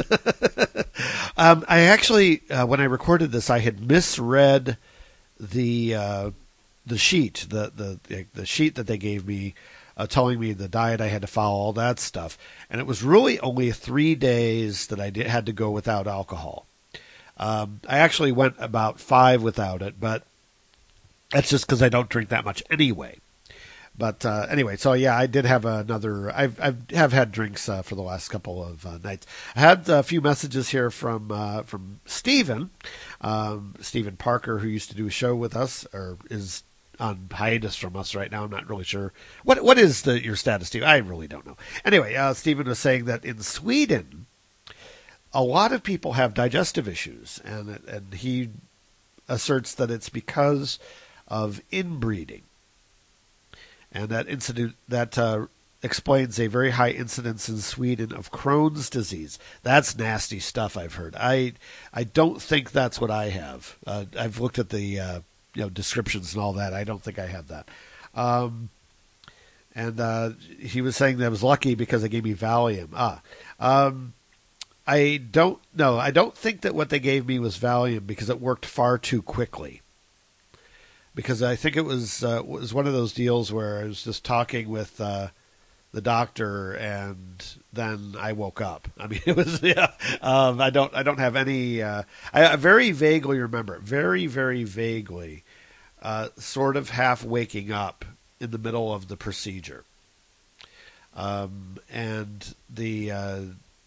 um, I actually, uh, when I recorded this, I had misread the uh, the sheet, the, the the sheet that they gave me, uh, telling me the diet I had to follow, all that stuff. And it was really only three days that I did, had to go without alcohol. Um, I actually went about five without it, but that's just because I don't drink that much anyway. But uh, anyway, so yeah, I did have another. I've I've have had drinks uh, for the last couple of uh, nights. I had a few messages here from uh, from Stephen, um, Stephen Parker, who used to do a show with us, or is on hiatus from us right now. I'm not really sure what what is the your status, Steve. I really don't know. Anyway, uh, Stephen was saying that in Sweden, a lot of people have digestive issues, and and he asserts that it's because of inbreeding. And that incident that uh, explains a very high incidence in Sweden of Crohn's disease. That's nasty stuff, I've heard. I I don't think that's what I have. Uh, I've looked at the uh, you know descriptions and all that. I don't think I have that. Um, and uh, he was saying that I was lucky because they gave me Valium. Ah, um, I don't know. I don't think that what they gave me was Valium because it worked far too quickly. Because I think it was uh, was one of those deals where I was just talking with uh, the doctor, and then I woke up. I mean, it was yeah. Um, I don't I don't have any. Uh, I, I very vaguely remember it, very very vaguely, uh, sort of half waking up in the middle of the procedure, um, and the uh,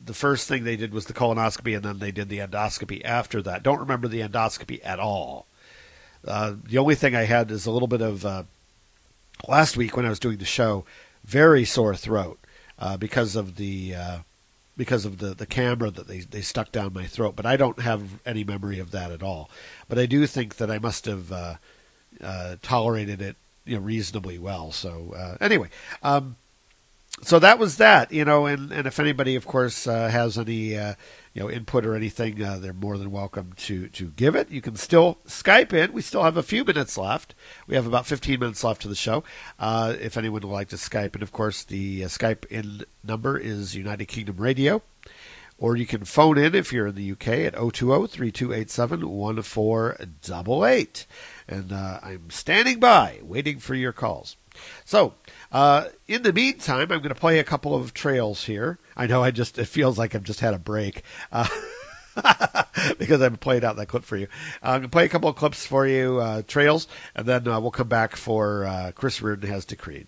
the first thing they did was the colonoscopy, and then they did the endoscopy after that. Don't remember the endoscopy at all. Uh, the only thing I had is a little bit of, uh, last week when I was doing the show, very sore throat uh, because of the uh, because of the, the camera that they, they stuck down my throat. But I don't have any memory of that at all. But I do think that I must have uh, uh, tolerated it, you know, reasonably well. So uh, anyway, um, so that was that, you know, and, and if anybody, of course, uh, has any, uh, you know, input or anything, uh, they're more than welcome to, to give it. You can still Skype in. We still have a few minutes left. We have about fifteen minutes left to the show. Uh, if anyone would like to Skype. And of course, the uh, Skype in number is United Kingdom Radio. Or you can phone in if you're in the U K at oh two oh, three two eight seven, one four eight eight. And uh, I'm standing by, waiting for your calls. So, uh, in the meantime, I'm going to play a couple of trails here. I know I just, it feels like I've just had a break, uh, because I've played out that clip for you. I'm going to play a couple of clips for you, uh, trails, and then uh, we'll come back for uh, Chris Reardon Has Decreed.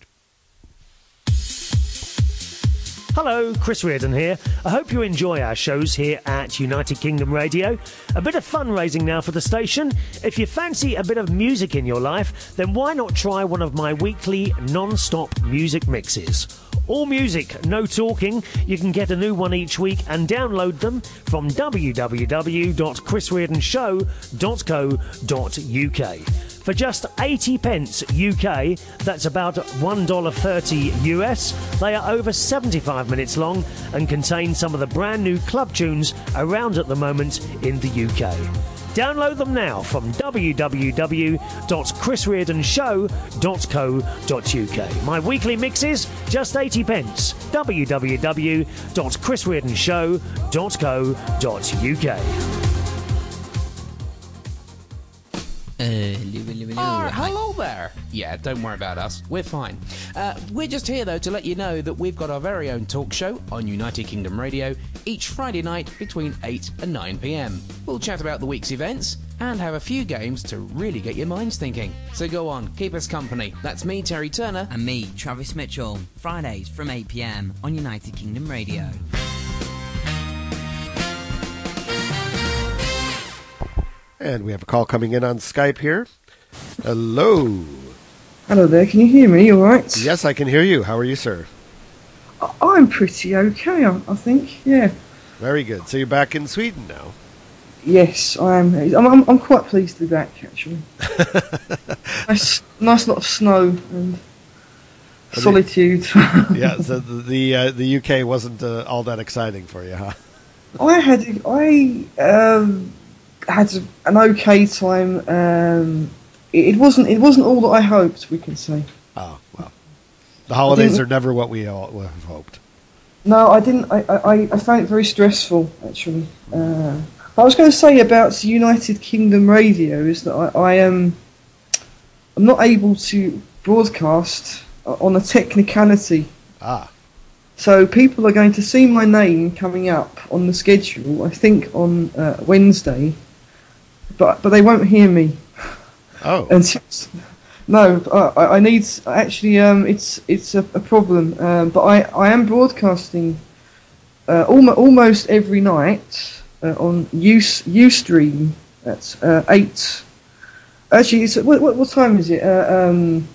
Hello, Chris Reardon here. I hope you enjoy our shows here at United Kingdom Radio. A bit of fundraising now for the station. If you fancy a bit of music in your life, then why not try one of my weekly non-stop music mixes? All music, no talking. You can get a new one each week and download them from w w w dot chris reardon show dot co dot u k. For just eighty pence U K, that's about one dollar thirty U S, they are over seventy-five minutes long and contain some of the brand new club tunes around at the moment in the U K. Download them now from w w w dot chris reardon show dot co dot u k. My weekly mixes, just eighty pence. w w w dot chris reardon show dot co dot u k. Uh, hello, hello, hello. Oh, hello there. Yeah, don't worry about us. We're fine. Uh, we're just here, though, to let you know that we've got our very own talk show on United Kingdom Radio each Friday night between eight and nine p.m. We'll chat about the week's events and have a few games to really get your minds thinking. So go on, keep us company. That's me, Terry Turner. And me, Travis Mitchell. Fridays from eight p.m. on United Kingdom Radio. And we have a call coming in on Skype here. Hello. Hello there, can you hear me all right? Yes, I can hear you. How are you, sir? I- I'm pretty okay, I, I think, yeah. Very good. So you're back in Sweden now? Yes, I am. I'm, I'm, I'm quite pleased to be back, actually. nice, nice lot of snow and solitude. Yeah, so the the, uh, the U K wasn't uh, all that exciting for you, huh? I had, I... Um, had an okay time. Um, it, it wasn't. It wasn't all that I hoped. We can say. Oh well, the holidays are never what we all have hoped. No, I didn't. I, I, I found it very stressful, actually. Uh, I was going to say about United Kingdom Radio is that I, I am. I'm not able to broadcast on a technicality. Ah. So people are going to see my name coming up on the schedule. I think on uh, Wednesday. But but they won't hear me. Oh. And no, I, I need actually. Um, it's it's a, a problem. Um, but I, I am broadcasting uh, almost almost every night uh, on U Ustream at uh, eight. Actually, it's, what, what what time is it? Uh, um,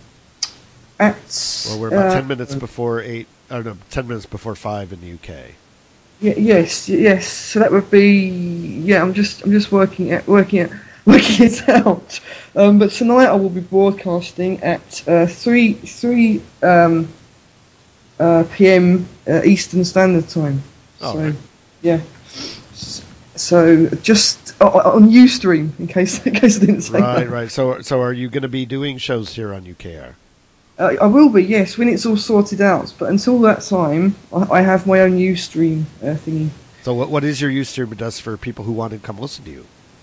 at well, we're about uh, ten minutes before eight. Oh no, ten minutes before five in the U K. Yeah, yes, yes. So that would be yeah. I'm just I'm just working at working at working it out. Um, but tonight I will be broadcasting at uh, three three um, uh, p.m. Uh, Eastern Standard Time. Oh, so right. yeah. So just uh, on Ustream, in case in case I didn't say Right, that. right. So so are you going to be doing shows here on U K R? Uh, I will be, yes, when it's all sorted out. But until that time, I, I have my own Ustream uh, thingy. So what what is your Ustream address for people who want to come listen to you?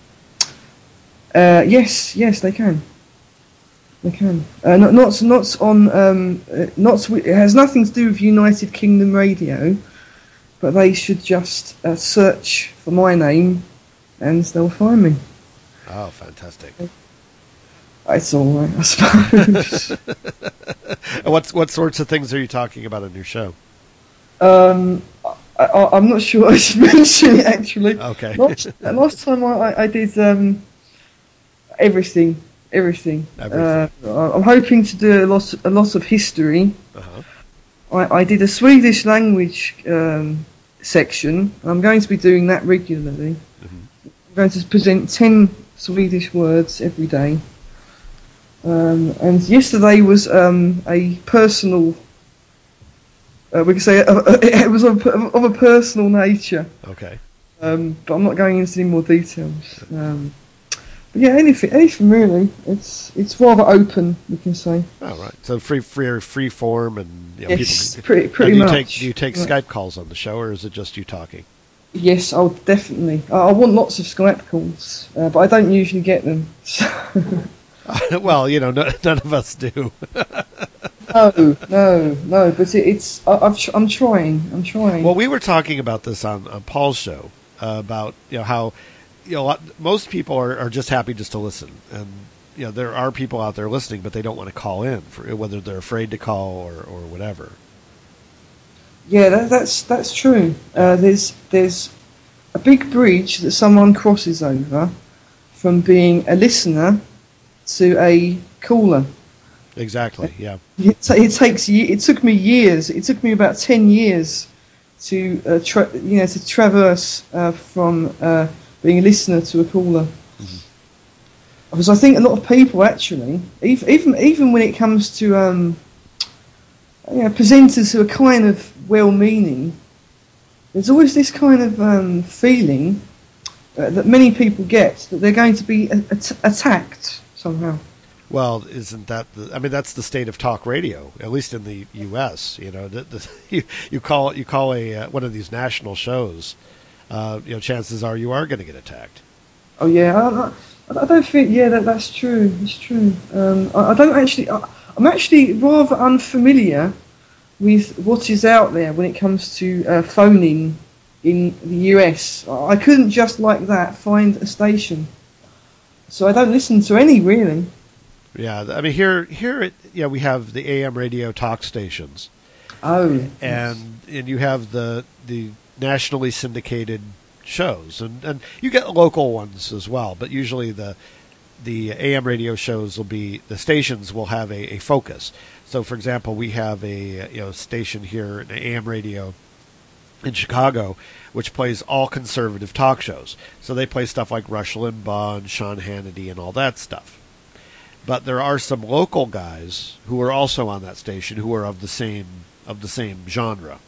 Uh, yes, yes, they can. They can. Uh, not not not on. Um, uh, not it has nothing to do with United Kingdom Radio, but they should just uh, search for my name, and they'll find me. Oh, fantastic! It's all right, I suppose. What what sorts of things are you talking about in your show? Um, I, I, I'm not sure I should mention it actually. Okay. Last, last time I, I, I did um, everything, everything. Everything. Uh, I'm hoping to do a lot, a lot of history. Uh-huh. I, I did a Swedish language um, section. I'm going to be doing that regularly. Mm-hmm. I'm going to present ten Swedish words every day. Um, and yesterday was um, a personal. Uh, we can say uh, it was of, of a personal nature. Okay. Um, but I'm not going into any more details. Um, but yeah, anything, anything really. It's it's rather open, we can say. Oh, right. So free, free, free form, and you know, yes, people. pretty, pretty do you much. Take, do you take yeah. Skype calls on the show, or is it just you talking? Yes, I'll definitely. I, I want lots of Skype calls, uh, but I don't usually get them. Well, you know, no, none of us do. no, no, no. But it, it's. I, I've, tr- I'm trying. I'm trying. Well, we were talking about this on, on Paul's show uh, about you know how you know a lot, most people are, are just happy just to listen, and you know there are people out there listening, but they don't want to call in for whether they're afraid to call or, or whatever. Yeah, that, that's that's true. Uh, there's there's a big bridge that someone crosses over from being a listener to a caller. Exactly. Yeah. It, t- it takes. Ye- it took me years. It took me about ten years to uh, tra- you know to traverse uh, from uh, being a listener to a caller. Mm-hmm. Because I think a lot of people actually, even even, even when it comes to um, you know, presenters who are kind of well-meaning, there's always this kind of um, feeling uh, that many people get that they're going to be a- at- attacked somehow. Well, isn't that the? I mean, that's the state of talk radio, at least in the U S. You know, the, the, you you call you call a uh, one of these national shows, uh, you know, chances are you are going to get attacked. Oh yeah, I, I don't think. Yeah, that that's true. It's true. Um, I, I don't actually. I, I'm actually rather unfamiliar with what is out there when it comes to uh, phoning in the U S. I couldn't just like that find a station, so I don't listen to any really. Yeah, I mean here here it, yeah we have the A M radio talk stations. Oh, and yes. and you have the the nationally syndicated shows, and, and you get local ones as well. But usually the the A M radio shows will be the stations will have a, a focus. So, for example, we have a you know station here, an A M radio in Chicago, which plays all conservative talk shows. So they play stuff like Rush Limbaugh and Sean Hannity and all that stuff. But there are some local guys who are also on that station who are of the same of the same genre.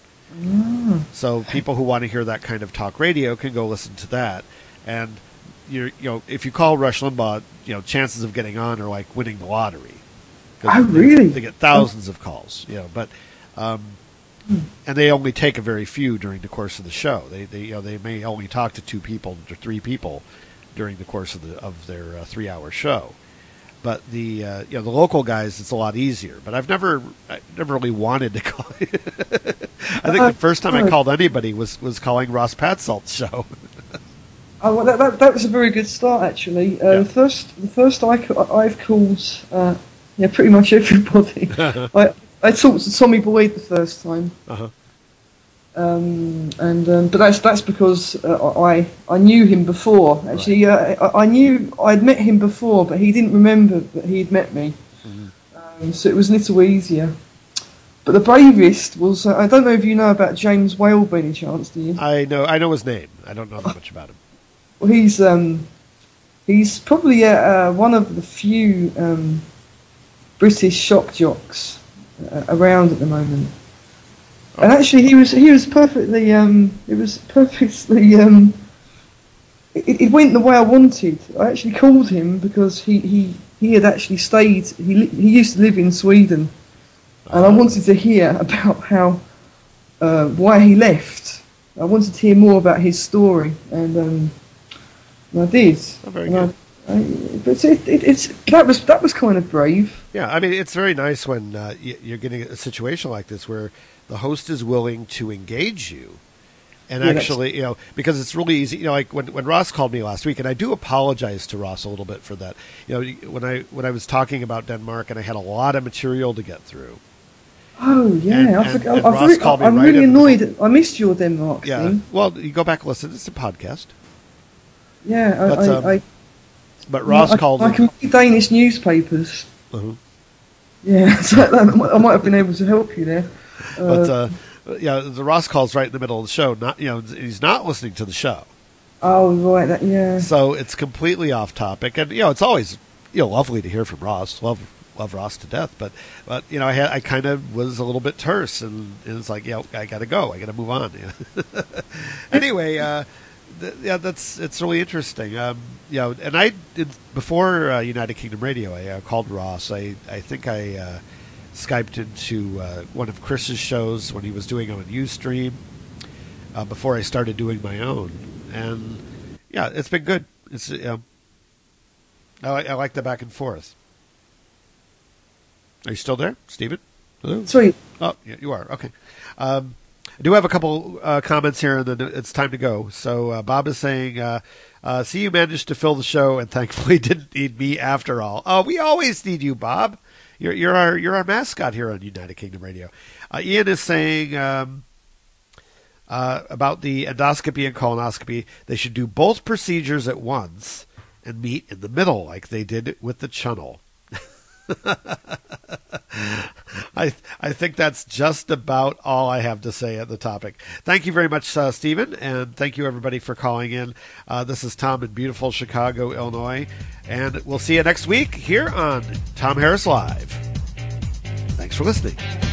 Mm. So people who want to hear that kind of talk radio can go listen to that. And you you know if you call Rush Limbaugh, you know chances of getting on are like winning the lottery. Oh, really? They, they get thousands oh. of calls. You know, but um, mm. and they only take a very few during the course of the show. They they you know they may only talk to two people or three people during the course of the of their uh, three hour show. But the uh, you know the local guys, it's a lot easier. But I've never I never really wanted to call. I think the first time I called anybody was, was calling Ross Patsalt's show. Oh, well, that, that that was a very good start actually. Uh, yeah. The first the first I I've called uh, yeah pretty much everybody. I I talked to Tommy Boyd the first time. Uh-huh. Um, and um, but that's that's because uh, I I knew him before. Actually, right. uh, I, I knew I'd met him before, but he didn't remember that he'd met me. Mm-hmm. Um, so it was a little easier. But the bravest was uh, I don't know if you know about James Whale by any chance, do you? I know I know his name. I don't know that much about him. Well, he's um he's probably uh, uh, one of the few um, British shock jocks uh, around at the moment. And actually, he was he was perfectly um it was perfectly um it, it went the way I wanted. I actually called him because he, he, he had actually stayed. He li- he used to live in Sweden, and I wanted to hear about how uh, why he left. I wanted to hear more about his story, and um and I did. Oh, very and good. I, I, but it, it, it's that was that was kind of brave. Yeah, I mean it's very nice when uh, you're getting a situation like this where the host is willing to engage you, and yeah, actually, you know, because it's really easy. You know, like when when Ross called me last week, and I do apologize to Ross a little bit for that. You know, when I when I was talking about Denmark, and I had a lot of material to get through, Oh yeah, And- I and- forgot. and I've Ross re- called me I'm right really in the annoyed. I missed your Denmark Yeah. thing. Well, you go back and listen. It's a podcast. Yeah, I, But, I, um, I, But Ross I, called I me. can read Danish newspapers. Uh-huh. Yeah, so that, I might have been able to help you there. But uh, yeah, the Ross calls right in the middle of the show. Not you know, he's not listening to the show, Oh right, that, yeah. so it's completely off topic. And you know, it's always you know lovely to hear from Ross. Love love Ross to death. But but you know, I had I kind of was a little bit terse, and, and it's like, you know, I got to go. I got to move on. Anyway, uh, th- yeah, that's it's really interesting. Um, you know, and I did before uh, United Kingdom Radio. I uh, called Ross. I I think I. Uh, Skyped into uh, one of Chris's shows when he was doing it on Ustream uh, before I started doing my own, and yeah, it's been good. It's you know, I, like- I like the back and forth. Are you still there, Stephen? Hello? Sweet. Oh, yeah, you are. Okay. Um, I do have a couple uh, comments here, and then it's time to go. So uh, Bob is saying, uh, uh, "See, you managed to fill the show, and thankfully didn't need me after all." Oh, we always need you, Bob. You're, you're our you're our mascot here on United Kingdom Radio. Uh, Ian is saying um, uh, about the endoscopy and colonoscopy. They should do both procedures at once and meet in the middle, like they did with the Chunnel. I I think that's just about all I have to say at the topic. Thank you very much, uh, Stephen, and thank you everybody for calling in. Uh, this is Tom in beautiful Chicago, Illinois, and we'll see you next week here on Tom Harris Live. Thanks for listening.